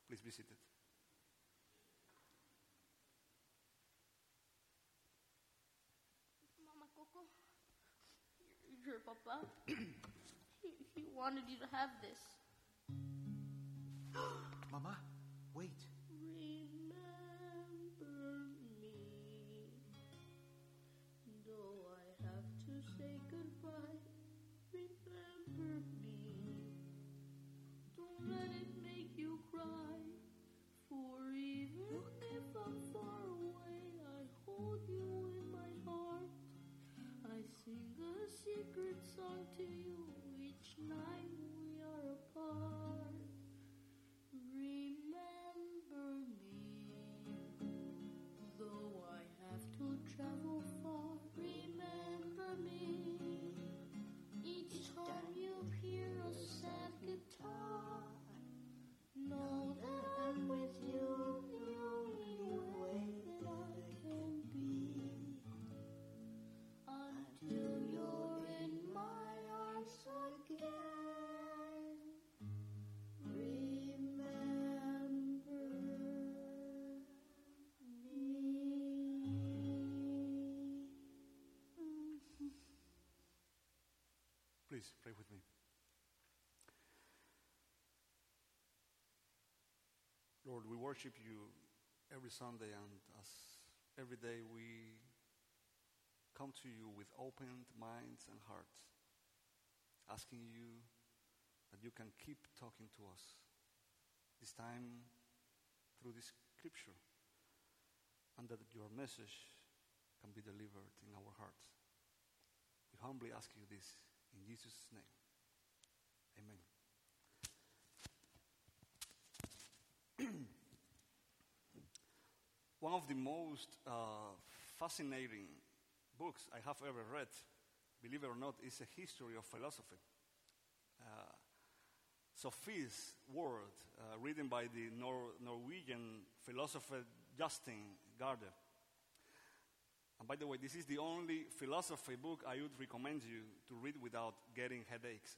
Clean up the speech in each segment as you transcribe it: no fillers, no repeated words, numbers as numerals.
Please be seated. Mama Coco, your papa, he wanted you to have this. Mama, wait. Remember me, though I have to say goodbye. Remember me, don't let it make you cry. For even if I'm far away, I hold you in my heart. I sing a secret song to you each night we are apart. Remember me, though I have to travel far. Remember me, each time you hear a sad guitar. Know that I'm with you, the only way that I can be. Until you're in my arms again. Remember me. Please pray with me. Lord, we worship you every Sunday, and as every day we come to you with opened minds and hearts, asking you that you can keep talking to us, this time through this scripture, and that your message can be delivered in our hearts. We humbly ask you this in Jesus' name. Amen. One of the most fascinating books I have ever read, believe it or not, is a history of philosophy. Sophie's World, written by the Norwegian philosopher Justin Gardner. And by the way, this is the only philosophy book I would recommend you to read without getting headaches.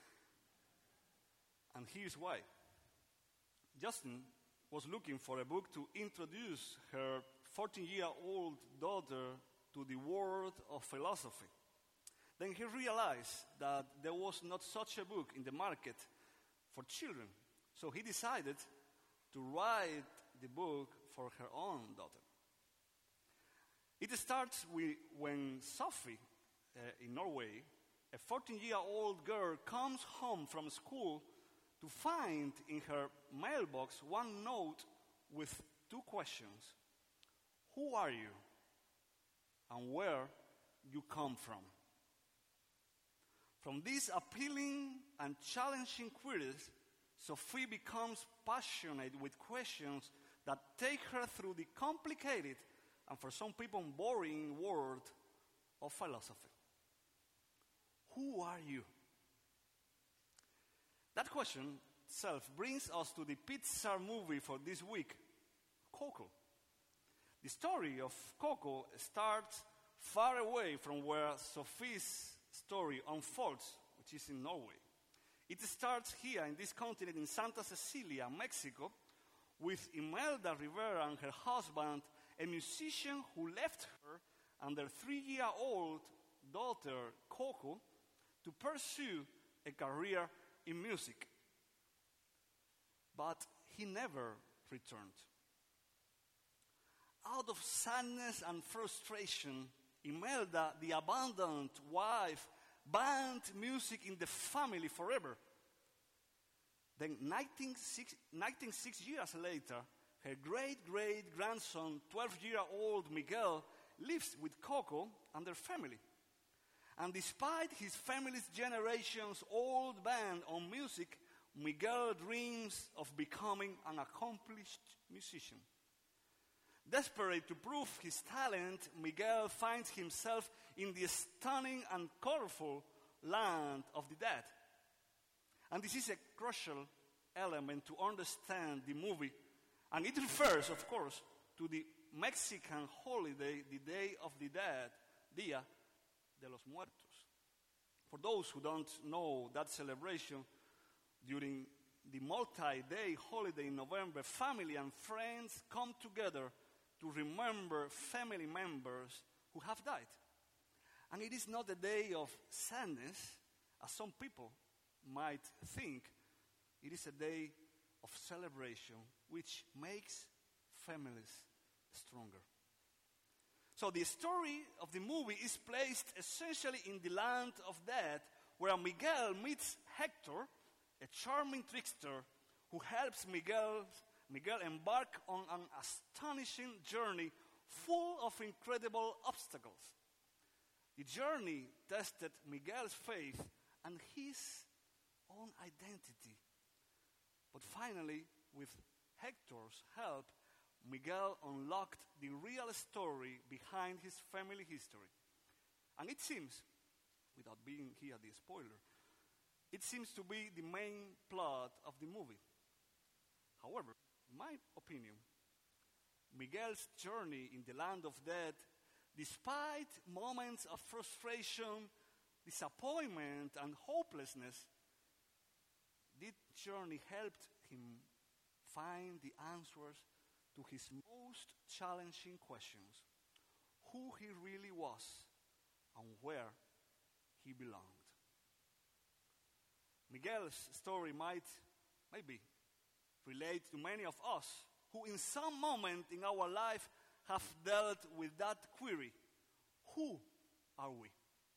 And here's why. Justin was looking for a book to introduce her 14-year-old daughter to the world of philosophy. Then he realized that there was not such a book in the market for children. So he decided to write the book for her own daughter. It starts when Sophie, in Norway, a 14-year-old girl, comes home from school to find in her mailbox one note with two questions. Who are you? And where you come from? From these appealing and challenging queries, Sophie becomes passionate with questions that take her through the complicated and for some people boring world of philosophy. Who are you? That question itself brings us to the Pixar movie for this week, Coco. The story of Coco starts far away from where Sophie's story unfolds, which is in Norway. It starts here in this continent in Santa Cecilia, Mexico, with Imelda Rivera and her husband, a musician who left her and their 3-year-old daughter, Coco, to pursue a career in music. But he never returned. Out of sadness and frustration, Imelda, the abandoned wife, banned music in the family forever. Then, 96 years later, her great-great-grandson, 12-year-old Miguel, lives with Coco and their family. And despite his family's generations-old ban on music, Miguel dreams of becoming an accomplished musician. Desperate to prove his talent, Miguel finds himself in the stunning and colorful land of the dead. And this is a crucial element to understand the movie. And it refers, of course, to the Mexican holiday, the Day of the Dead, Dia de los Muertos. For those who don't know that celebration, during the multi-day holiday in November, family and friends come together to remember family members who have died. And it is not a day of sadness, as some people might think. It is a day of celebration, which makes families stronger. So the story of the movie is placed essentially in the land of death, where Miguel meets Hector, a charming trickster who helps Miguel embark on an astonishing journey full of incredible obstacles. The journey tested Miguel's faith and his own identity. But finally, with Hector's help, Miguel unlocked the real story behind his family history. And it seems, without being here the spoiler, it seems to be the main plot of the movie. However, in my opinion, Miguel's journey in the land of death, despite moments of frustration, disappointment, and hopelessness, this journey helped him find the answers to his most challenging questions: who he really was and where he belonged. Miguel's story might, maybe, relate to many of us who in some moment in our life have dealt with that query: who are we?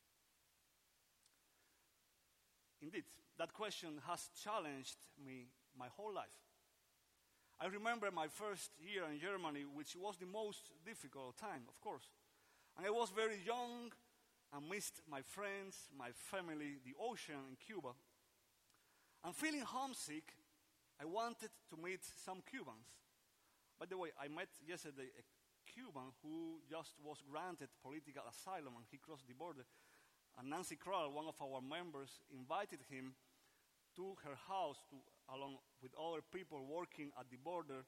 Indeed, that question has challenged me my whole life. I remember my first year in Germany, which was the most difficult time, of course. And I was very young and missed my friends, my family, the ocean in Cuba. And feeling homesick, I wanted to meet some Cubans. By the way, I met yesterday a Cuban who just was granted political asylum, and he crossed the border. And Nancy Kroll, one of our members, invited him to her house along with other people working at the border,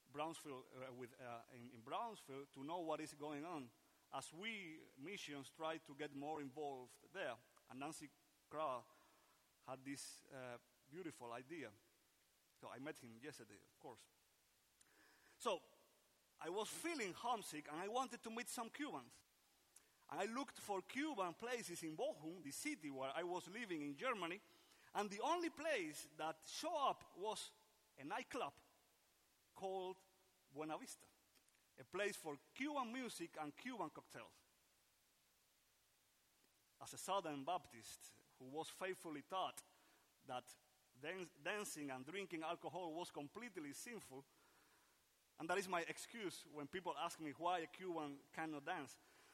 in Brownsville, to know what is going on, as we missions try to get more involved there. And Nancy Kroll had this beautiful idea. So I met him yesterday, of course. So I was feeling homesick, and I wanted to meet some Cubans. And I looked for Cuban places in Bochum, the city where I was living in Germany, and the only place that showed up was a nightclub called Buena Vista, a place for Cuban music and Cuban cocktails. As a Southern Baptist who was faithfully taught that dancing and drinking alcohol was completely sinful, and that is my excuse when people ask me why a Cuban cannot dance.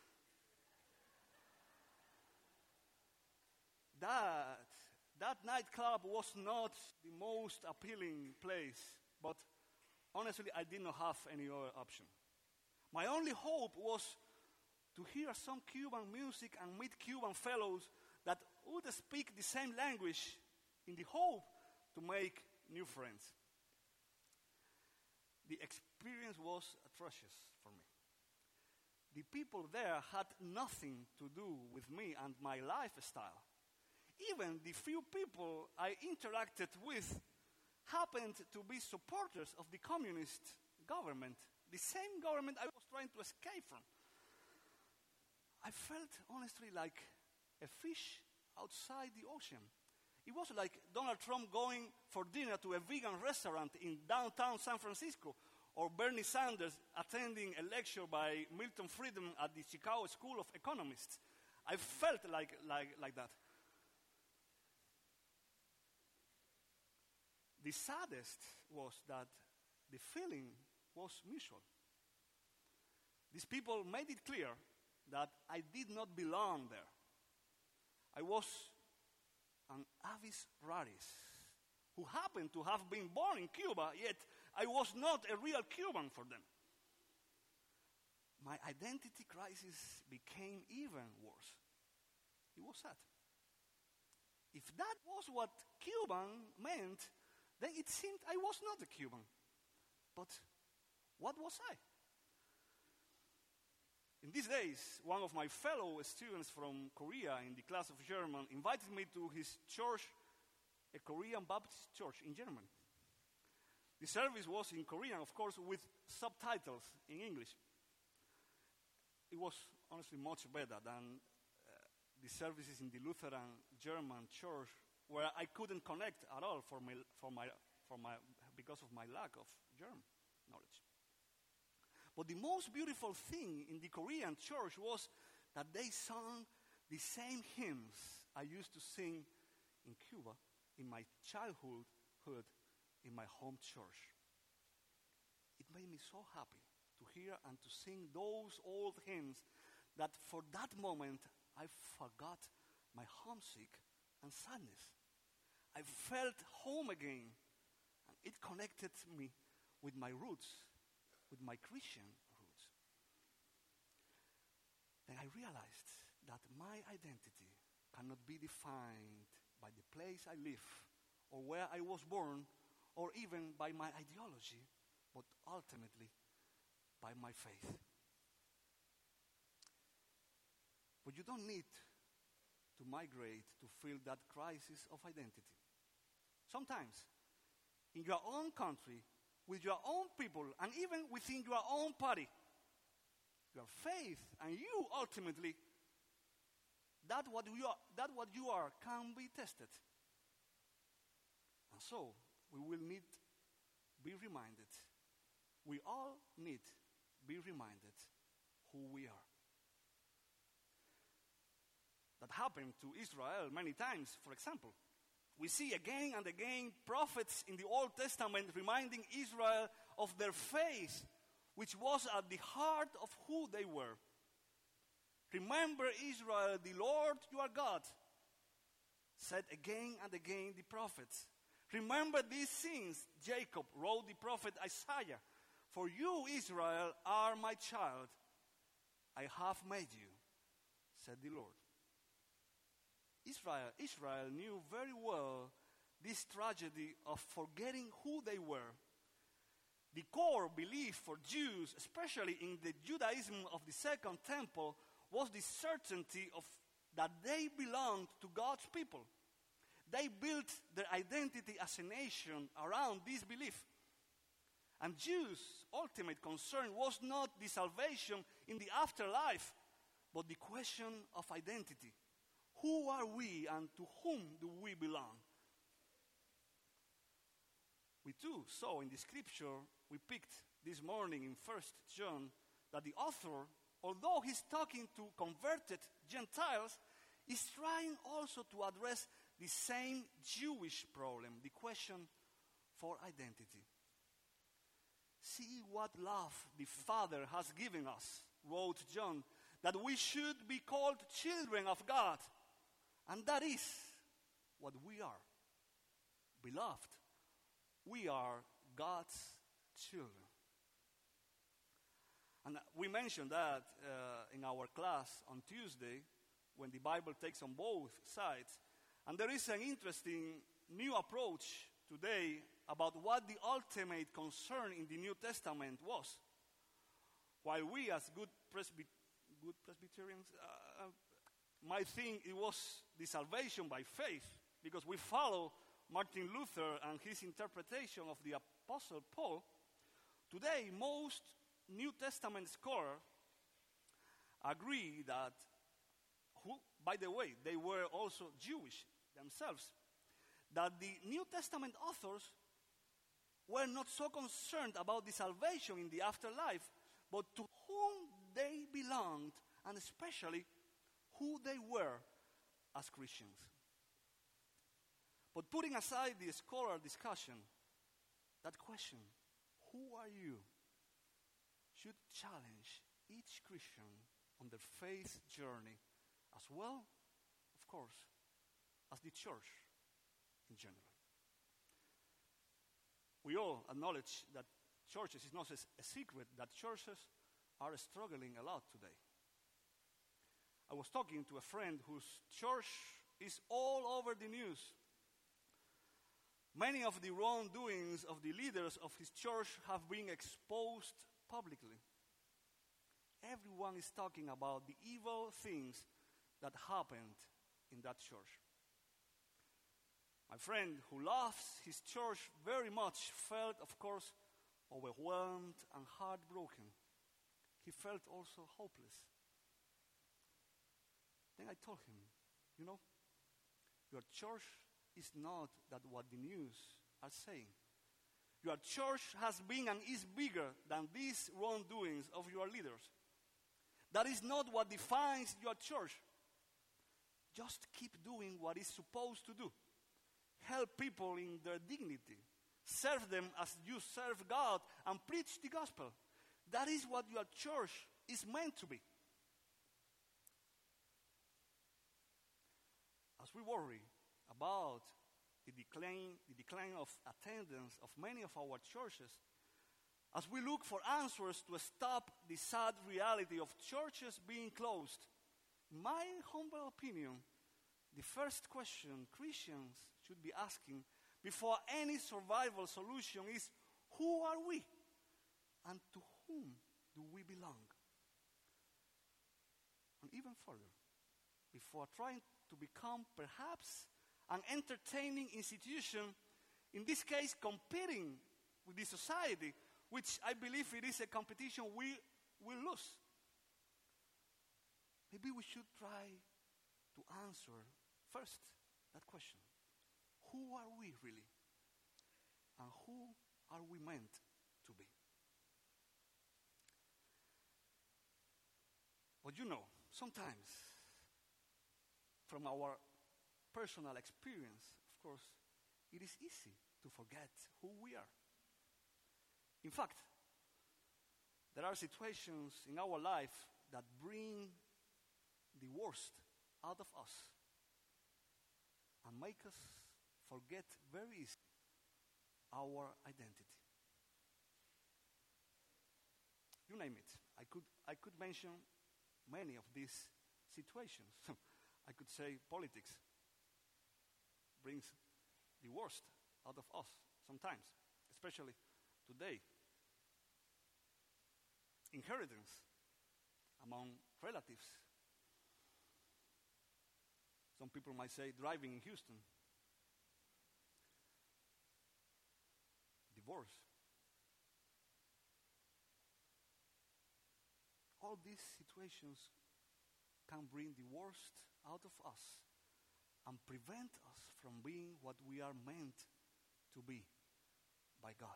That nightclub was not the most appealing place, but honestly, I did not have any other option. My only hope was to hear some Cuban music and meet Cuban fellows that would speak the same language, in the hope to make new friends. The experience was atrocious for me. The people there had nothing to do with me and my lifestyle. Even the few people I interacted with happened to be supporters of the communist government, the same government I was trying to escape from. I felt, honestly, like a fish outside the ocean. It was like Donald Trump going for dinner to a vegan restaurant in downtown San Francisco, or Bernie Sanders attending a lecture by Milton Friedman at the Chicago School of Economists. I felt like that. The saddest was that the feeling was mutual. These people made it clear that I did not belong there. I was an avis raris who happened to have been born in Cuba, yet I was not a real Cuban for them. My identity crisis became even worse. It was sad. If that was what Cuban meant, then it seemed I was not a Cuban. But what was I? In these days, one of my fellow students from Korea in the class of German invited me to his church a Korean Baptist church in Germany. The service was in Korean, of course, with subtitles in English. It was honestly much better than the services in the Lutheran German church, where I couldn't connect at all because of my lack of German knowledge. But the most beautiful thing in the Korean church was that they sang the same hymns I used to sing in Cuba, in my childhood, in my home church. It made me so happy to hear and to sing those old hymns that for that moment I forgot my homesick and sadness. I felt home again, and it connected me with my roots, with my Christian roots. Then I realized that my identity cannot be defined by the place I live, or where I was born, or even by my ideology, but ultimately by my faith. But you don't need to migrate to feel that crisis of identity. Sometimes, in your own country, with your own people, and even within your own party, your faith and you ultimately, that what you are can be tested. And so, we will need be reminded. We all need be reminded who we are. That happened to Israel many times. For example, we see again and again prophets in the Old Testament reminding Israel of their faith, which was at the heart of who they were. Remember, Israel, the Lord your God, said again and again the prophets. Remember these things, Jacob wrote the prophet Isaiah. For you, Israel, are my child. I have made you, said the Lord. Israel knew very well this tragedy of forgetting who they were. The core belief for Jews, especially in the Judaism of the Second Temple, was the certainty of that they belonged to God's people. They built their identity as a nation around this belief. And Jews' ultimate concern was not the salvation in the afterlife, but the question of identity. Who are we and to whom do we belong? We too saw in the scripture we picked this morning in 1 John that the author, although he's talking to converted Gentiles, is trying also to address the same Jewish problem, the question for identity. See what love the Father has given us, wrote John, that we should be called children of God. And that is what we are. Beloved, we are God's children. And we mentioned that in our class on Tuesday, when the Bible takes on both sides. And there is an interesting new approach today about what the ultimate concern in the New Testament was. While we as good Presbyterians might think it was the salvation by faith, because we follow Martin Luther and his interpretation of the Apostle Paul, today most New Testament scholars agree that, by the way, they were also Jewish themselves, that the New Testament authors were not so concerned about the salvation in the afterlife, but to whom they belonged, and especially who they were as Christians. But putting aside the scholar discussion, that question, who are you, should challenge each Christian on their faith journey as well, of course, as the church in general. We all acknowledge that churches, it's not a secret that churches are struggling a lot today. I was talking to a friend whose church is all over the news. Many of the wrongdoings of the leaders of his church have been exposed publicly. Everyone is talking about the evil things that happened in that church. My friend who loves his church very much felt, of course, overwhelmed and heartbroken. He felt also hopeless. Then I told him, you know, your church is not that what the news are saying. Your church has been and is bigger than these wrongdoings of your leaders. That is not what defines your church. Just keep doing what it's supposed to do. Help people in their dignity. Serve them as you serve God and preach the gospel. That is what your church is meant to be. As we worry about the decline of attendance of many of our churches, as we look for answers to stop the sad reality of churches being closed, in my humble opinion, the first question Christians should be asking before any survival solution is, who are we? And to whom do we belong? And even further, before trying to become perhaps an entertaining institution, in this case competing with the society, which I believe it is a competition we will lose. Maybe we should try to answer first that question. Who are we really? And who are we meant to be? But you know, sometimes from our personal experience, of course, it is easy to forget who we are. In fact, there are situations in our life that bring the worst out of us and make us forget very easily our identity. You name it. I could mention many of these situations. I could say politics brings the worst out of us sometimes, especially today. Inheritance among relatives. Some people might say driving in Houston. Divorce. All these situations can bring the worst out of us and prevent us from being what we are meant to be by God.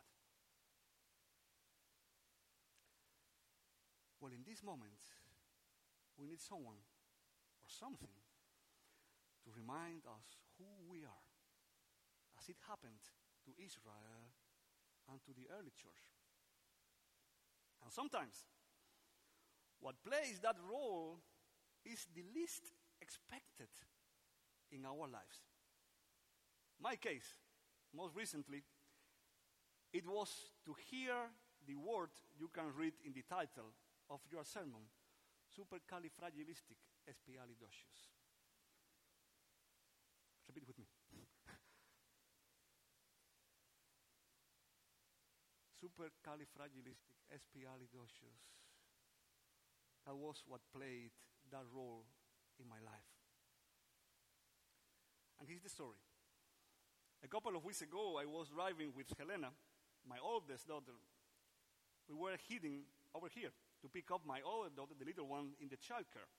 Well, in these moments, we need someone or something to remind us who we are, as it happened to Israel and to the early church. And sometimes, what plays that role is the least expected in our lives. My case, most recently, it was to hear the word you can read in the title of your sermon, supercalifragilisticexpialidocious. Repeat with me. Supercalifragilisticexpialidocious. That was what played that role in my life. And here's the story. A couple of weeks ago, I was driving with Helena, my oldest daughter. We were heading over here to pick up my older daughter, the little one, in the childcare.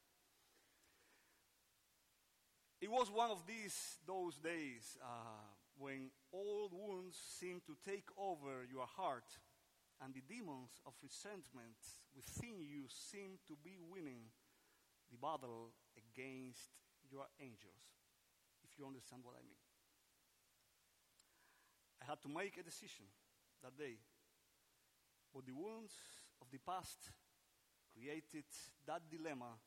It was one of those days when old wounds seem to take over your heart and the demons of resentment within you seem to be winning the battle against your angels, if you understand what I mean. I had to make a decision that day, but the wounds of the past created that dilemma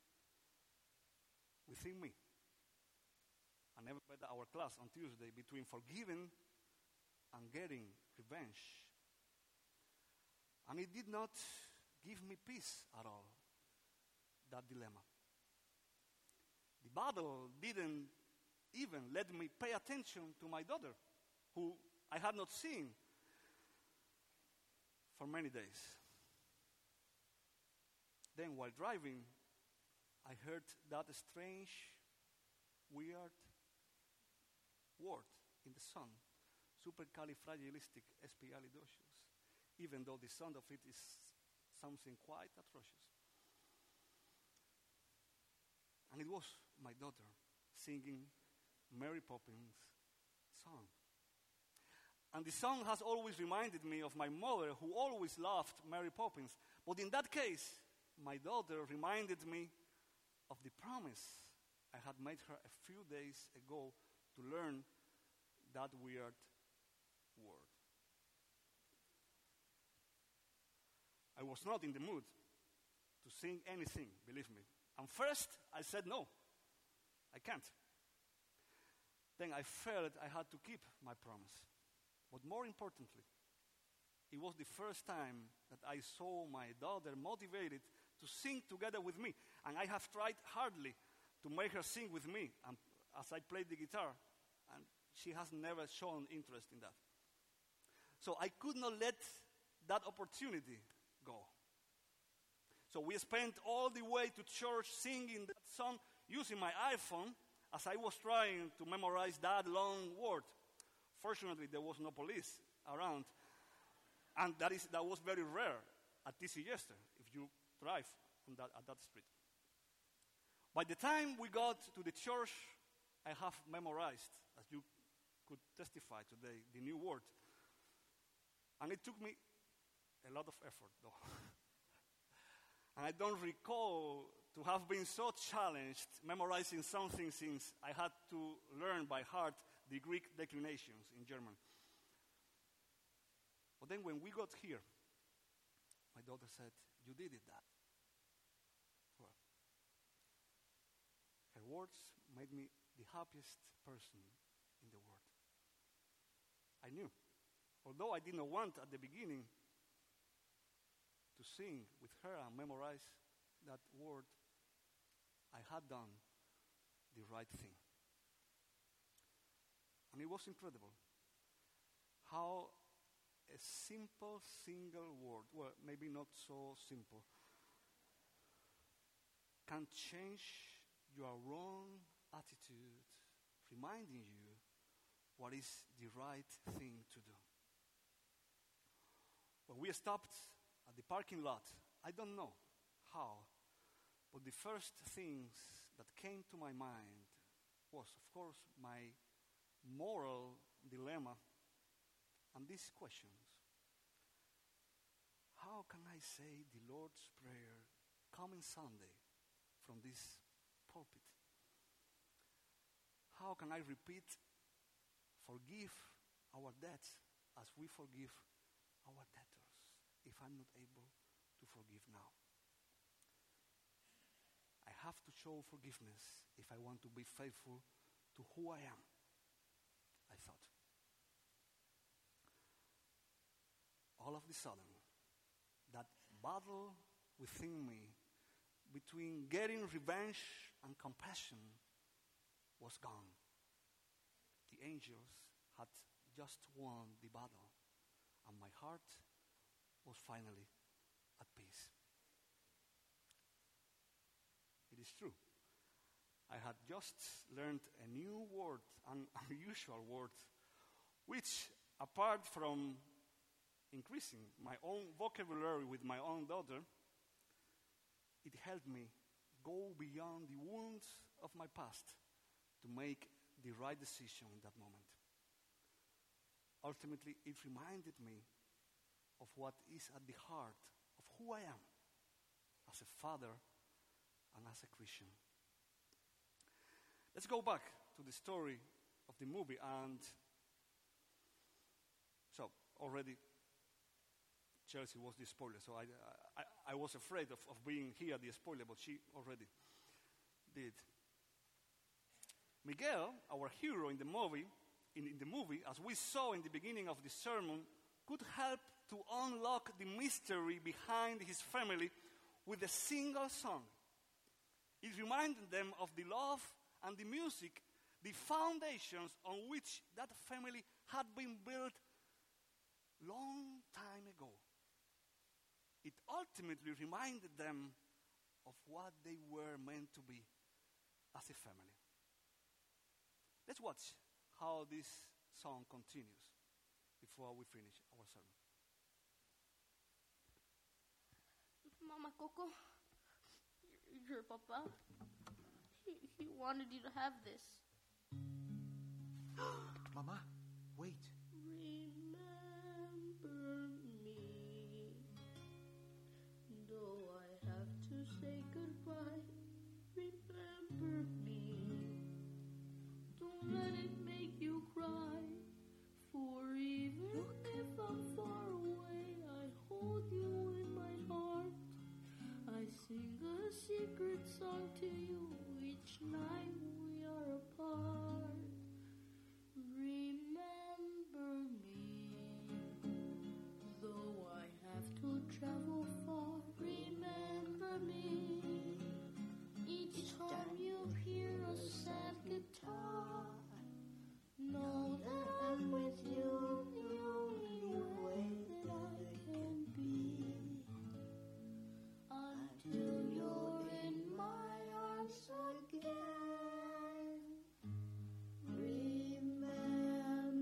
within me. I never read our class on Tuesday between forgiving and getting revenge. And it did not give me peace at all, that dilemma. The battle didn't even let me pay attention to my daughter, who I had not seen for many days. Then while driving, I heard that strange, weird word in the sun, supercalifragilisticexpialidocious, even though the sound of it is something quite atrocious. And it was my daughter singing Mary Poppins' song. And the song has always reminded me of my mother, who always loved Mary Poppins. But in that case, my daughter reminded me of the promise I had made her a few days ago to learn that weird word. I was not in the mood to sing anything, believe me. And first, I said no, I can't. Then I felt I had to keep my promise. But more importantly, it was the first time that I saw my daughter motivated to sing together with me. And I have tried hardly to make her sing with me as I played the guitar. And she has never shown interest in that. So I could not let that opportunity go. So we spent all the way to church singing that song using my iPhone as I was trying to memorize that long word. Fortunately, there was no police around. And that was very rare at TC Jester, if you drive at that street. By the time we got to the church, I have memorized, as you could testify today, the new word. And it took me a lot of effort, though. And I don't recall to have been so challenged memorizing something since I had to learn by heart the Greek declinations in German. But then when we got here, my daughter said, "You did it, Dad." Well, her words made me the happiest person in the world. I knew, although I did not want at the beginning to sing with her and memorize that word, I had done the right thing. And it was incredible how a simple single word, well, maybe not so simple, can change your wrong attitude, reminding you what is the right thing to do. When we stopped at the parking lot, I don't know how, but the first things that came to my mind was, of course, my moral dilemma and these questions. How can I say the Lord's Prayer coming Sunday from this pulpit? How can I repeat, forgive our debts as we forgive our debtors, if I'm not able to forgive now? I have to show forgiveness if I want to be faithful to who I am, I thought. All of a sudden, that battle within me between getting revenge and compassion was gone. The angels had just won the battle, and my heart was finally at peace. It is true. I had just learned a new word, an unusual word, which, apart from increasing my own vocabulary with my own daughter, it helped me go beyond the wounds of my past to make the right decision in that moment. Ultimately, it reminded me of what is at the heart of who I am as a father and as a Christian. Let's go back to the story of the movie. And so already Chelsea was the spoiler, so I was afraid of being here the spoiler, but she already did. Miguel, our hero in the movie, as we saw in the beginning of the sermon, could help to unlock the mystery behind his family with a single song. It reminded them of the love and the music, the foundations on which that family had been built long time ago. It ultimately reminded them of what they were meant to be as a family. Let's watch how this song continues before we finish our sermon. Mama Coco, your papa, he wanted you to have this. Mama, wait. Remember me, though I have to say goodbye. Remember me, don't let it make you cry. For even if I'm far away, I hold you in my heart. I sing a secret song to you each night we are apart. Remember me, though I have to travel far. Remember me, each time you hear a sad guitar. Know that I'm with you the only way that I can be, until you're in my arms again. Remember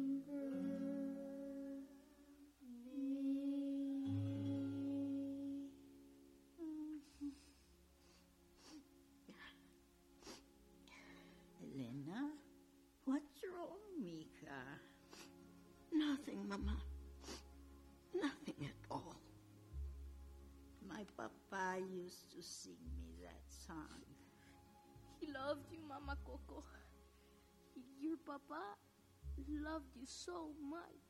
me. Elena, what's wrong, Mika? Nothing, Mama. Nothing at all. My papa used to sing me that song. He loved you, Mama Coco. Your papa loved you so much.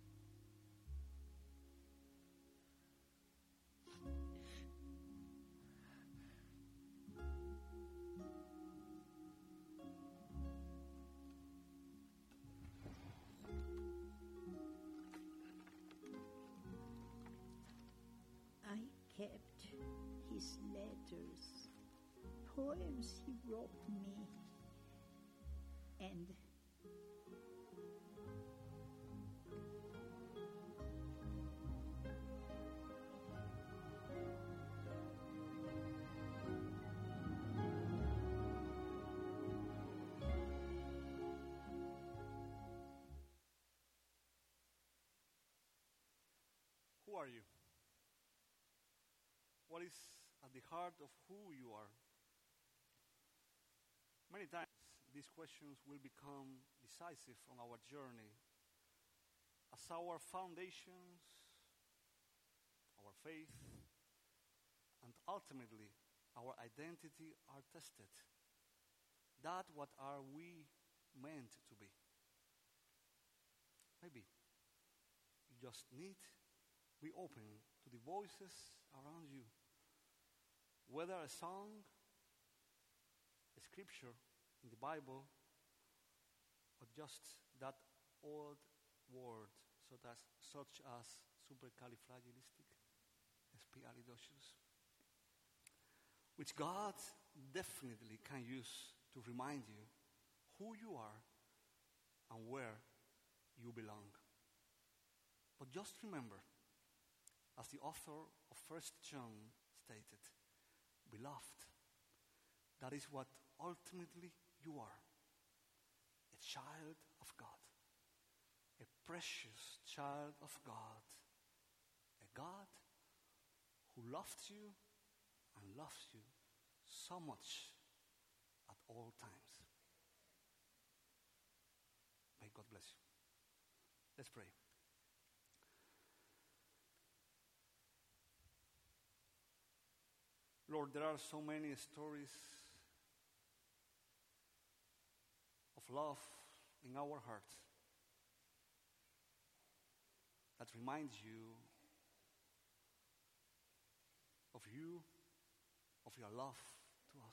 I kept his letters, poems he wrote me, and Who are you? What is at the heart of who you are? Many times these questions will become decisive on our journey as our foundations, our faith, and ultimately our identity are tested. That what are we meant to be? Maybe you just need be open to the voices around you. Whether a song, a scripture in the Bible, or just that old word such as supercalifragilisticexpialidocious, which God definitely can use to remind you who you are and where you belong. But just remember, as the author of 1 John stated, beloved, that is what ultimately you are, a child of God, a precious child of God, a God who loved you and loves you so much at all times. May God bless you. Let's pray. Lord, there are so many stories of love in our hearts that reminds you, of your love to us.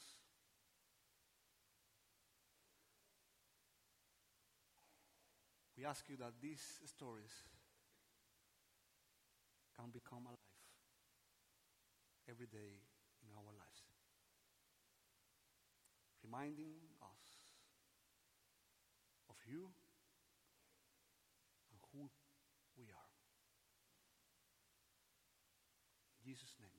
We ask you that these stories can become alive every day in our lives, reminding us of you and who we are. In Jesus' name.